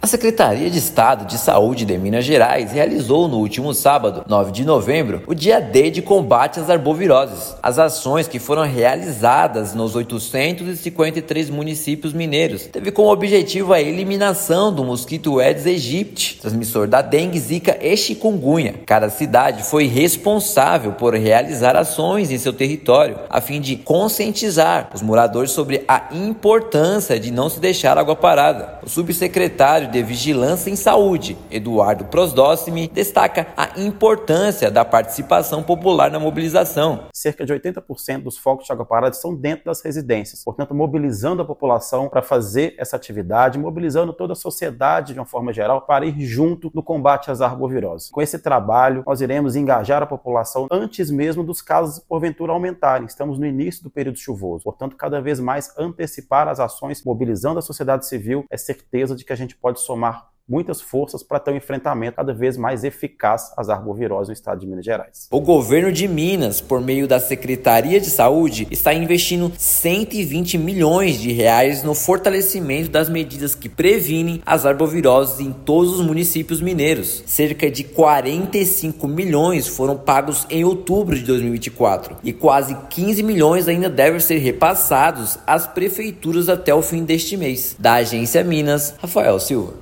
A Secretaria de Estado de Saúde de Minas Gerais realizou no último sábado, 9 de novembro, o Dia D de combate às arboviroses. As ações que foram realizadas nos 853 municípios mineiros teve como objetivo a eliminação do mosquito Aedes aegypti, transmissor da dengue, zika e chikungunya. Cada cidade foi responsável por realizar ações em seu território, a fim de conscientizar os moradores sobre a importância de não se deixar água parada. O subsecretário de Vigilância em Saúde, Eduardo Prosdócimi, destaca a importância da participação popular na mobilização. Cerca de 80% dos focos de água parada estão dentro das residências, portanto, mobilizando a população para fazer essa atividade, mobilizando toda a sociedade de uma forma geral para ir junto no combate às arboviroses. Com esse trabalho, nós iremos engajar a população antes mesmo dos casos, porventura, aumentarem. Estamos no início do período chuvoso, portanto, cada vez mais antecipar as ações, mobilizando a sociedade civil, é certeza de que a gente pode somar muitas forças para ter um enfrentamento cada vez mais eficaz às arboviroses no estado de Minas Gerais. O governo de Minas, por meio da Secretaria de Saúde, está investindo 120 milhões de reais no fortalecimento das medidas que previnem as arboviroses em todos os municípios mineiros. Cerca de 45 milhões foram pagos em outubro de 2024 e quase 15 milhões ainda devem ser repassados às prefeituras até o fim deste mês. Da Agência Minas, Rafael Silva.